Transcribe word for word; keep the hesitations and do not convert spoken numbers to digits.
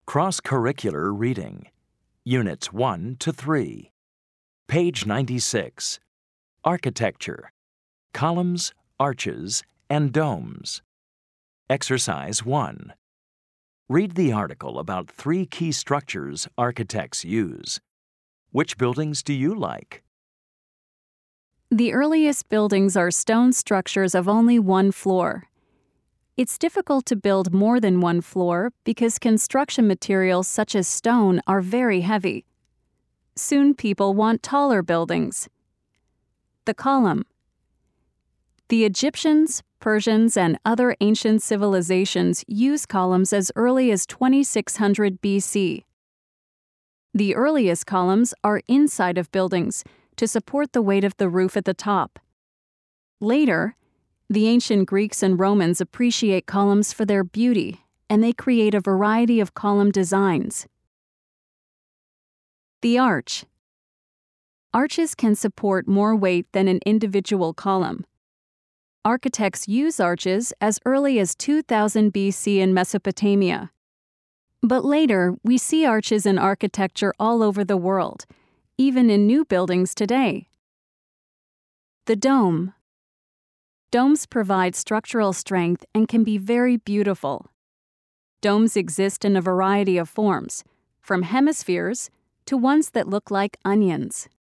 Cross-curricular reading. Units one to three. Page ninety-six. Architecture. Columns, arches, and domes. Exercise one. Read the article about three key structures architects use. Which buildings do you like? The earliest buildings are stone structures of only one floor. It's difficult to build more than one floor because construction materials such as stone are very heavy. Soon people want taller buildings. The column. The Egyptians, Persians, and other ancient civilizations used columns as early as twenty-six hundred B C. The earliest columns are inside of buildings to support the weight of the roof at the top. Later, the ancient Greeks and Romans appreciate columns for their beauty, and they create a variety of column designs. The arch. Arches can support more weight than an individual column. Architects use arches as early as two thousand B C in Mesopotamia. But later, we see arches in architecture all over the world, even in new buildings today. The dome. Domes provide structural strength and can be very beautiful. Domes exist in a variety of forms, from hemispheres to ones that look like onions.